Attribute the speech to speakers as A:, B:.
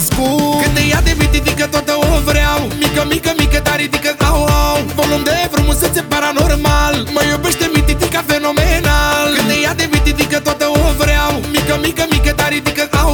A: născut. Când te ia de mititică toată o vreau. Mică, mică, mică, dar ridică, au, au. Volum de frumusețe paranormal. Mă iubește mititica fenomenal. Când te ia de mititică toată o vreau. Mică, mică, mică, dar ridică, au.